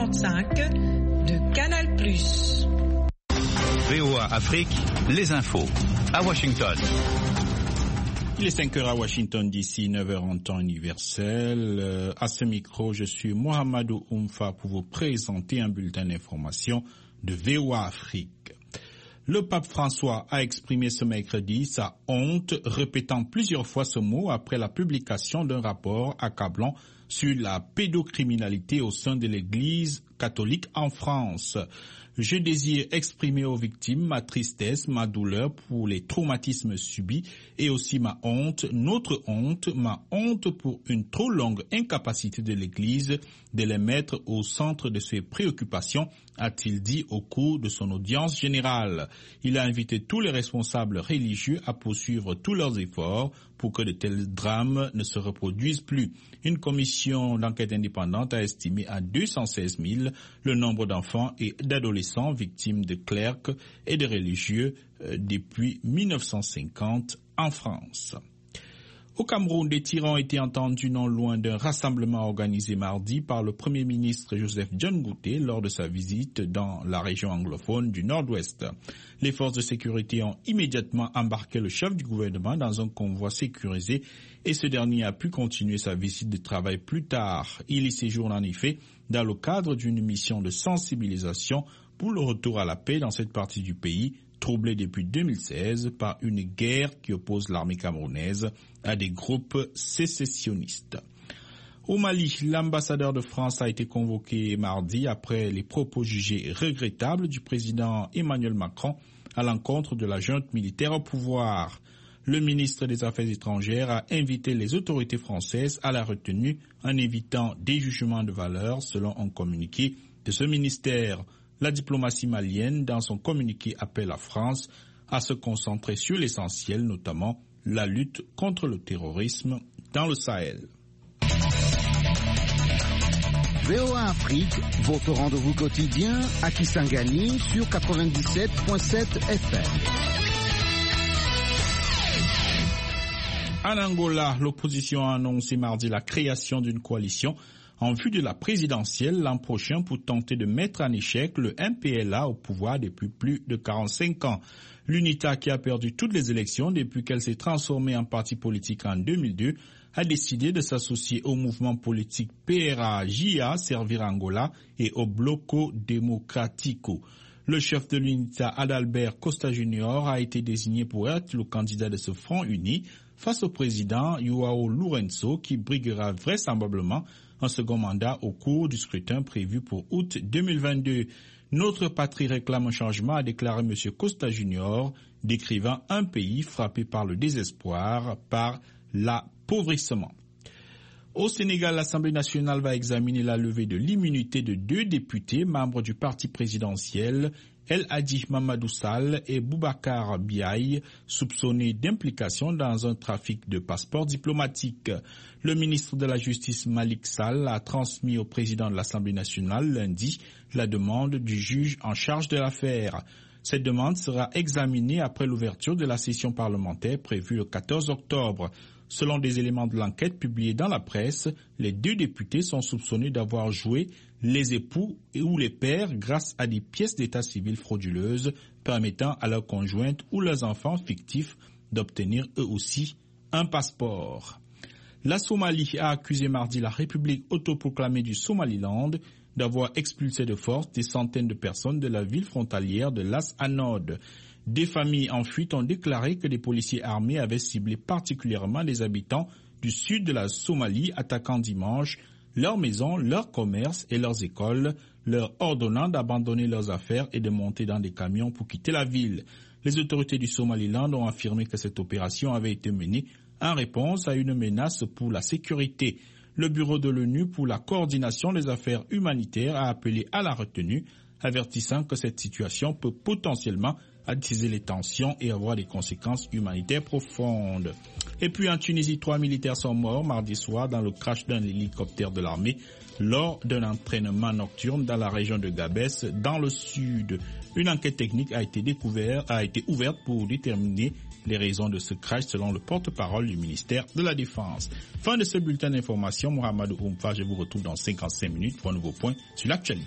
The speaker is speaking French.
55 de Canal+. VOA Afrique, les infos à Washington. Il est 5h à Washington d'ici 9h en temps universel. À ce micro, je suis Mohamedou Oumfa pour vous présenter un bulletin d'information de VOA Afrique. Le pape François a exprimé ce mercredi sa honte, répétant plusieurs fois ce mot après la publication d'un rapport accablant sur la pédocriminalité au sein de l'Église catholique en France. Je désire exprimer aux victimes ma tristesse, ma douleur pour les traumatismes subis et aussi ma honte, notre honte, ma honte pour une trop longue incapacité de l'Église de les mettre au centre de ses préoccupations, a-t-il dit au cours de son audience générale. Il a invité tous les responsables religieux à poursuivre tous leurs efforts pour que de tels drames ne se reproduisent plus. Une commission d'enquête indépendante a estimé à 216 000 le nombre d'enfants et d'adolescents victimes de clercs et de religieux depuis 1950 en France. Au Cameroun, des tirs ont été entendus non loin d'un rassemblement organisé mardi par le Premier ministre Joseph John Ngouté lors de sa visite dans la région anglophone du Nord-Ouest. Les forces de sécurité ont immédiatement embarqué le chef du gouvernement dans un convoi sécurisé et ce dernier a pu continuer sa visite de travail plus tard. Il y séjourne en effet dans le cadre d'une mission de sensibilisation pour le retour à la paix dans cette partie du pays, troublée depuis 2016 par une guerre qui oppose l'armée camerounaise à des groupes sécessionnistes. Au Mali, l'ambassadeur de France a été convoqué mardi après les propos jugés regrettables du président Emmanuel Macron à l'encontre de la junte militaire au pouvoir. Le ministre des Affaires étrangères a invité les autorités françaises à la retenue en évitant des jugements de valeur selon un communiqué de ce ministère. La diplomatie malienne, dans son communiqué, appelle la France à se concentrer sur l'essentiel, notamment la lutte contre le terrorisme dans le Sahel. VOA Afrique, votre rendez-vous quotidien à Kisangani sur 97.7 FM. En Angola, l'opposition a annoncé mardi la création d'une coalition en vue de la présidentielle l'an prochain pour tenter de mettre en échec le MPLA au pouvoir depuis plus de 45 ans. L'UNITA, qui a perdu toutes les élections depuis qu'elle s'est transformée en parti politique en 2002, a décidé de s'associer au mouvement politique PRA-JA Servir Angola et au Bloco Democratico. Le chef de l'UNITA, Adalbert Costa Junior, a été désigné pour être le candidat de ce front uni face au président João Lourenço, qui briguera vraisemblablement un second mandat au cours du scrutin prévu pour août 2022. Notre patrie réclame un changement, a déclaré M. Costa Junior, décrivant un pays frappé par le désespoir, par l'appauvrissement. Au Sénégal, l'Assemblée nationale va examiner la levée de l'immunité de 2 députés membres du parti présidentiel, El Hadji Mamadou Sall et Boubacar Biaye, soupçonnés d'implication dans un trafic de passeports diplomatiques. Le ministre de la Justice Malik Sall a transmis au président de l'Assemblée nationale lundi la demande du juge en charge de l'affaire. Cette demande sera examinée après l'ouverture de la session parlementaire prévue le 14 octobre. Selon des éléments de l'enquête publiés dans la presse, les 2 députés sont soupçonnés d'avoir joué les époux ou les pères grâce à des pièces d'état civil frauduleuses permettant à leurs conjointes ou leurs enfants fictifs d'obtenir eux aussi un passeport. La Somalie a accusé mardi la République autoproclamée du Somaliland d'avoir expulsé de force des centaines de personnes de la ville frontalière de Las Anod. Des familles en fuite ont déclaré que des policiers armés avaient ciblé particulièrement les habitants du sud de la Somalie, attaquant dimanche leurs maisons, leurs commerces et leurs écoles, leur ordonnant d'abandonner leurs affaires et de monter dans des camions pour quitter la ville. Les autorités du Somaliland ont affirmé que cette opération avait été menée en réponse à une menace pour la sécurité. Le bureau de l'ONU pour la coordination des affaires humanitaires a appelé à la retenue, avertissant que cette situation peut potentiellement attiser les tensions et avoir des conséquences humanitaires profondes. Et puis en Tunisie, 3 militaires sont morts mardi soir dans le crash d'un hélicoptère de l'armée lors d'un entraînement nocturne dans la région de Gabès, dans le sud. Une enquête technique a été ouverte pour déterminer les raisons de ce crash selon le porte-parole du ministère de la Défense. Fin de ce bulletin d'information, Mohamedou Oumfa, je vous retrouve dans 55 minutes pour un nouveau point sur l'actualité.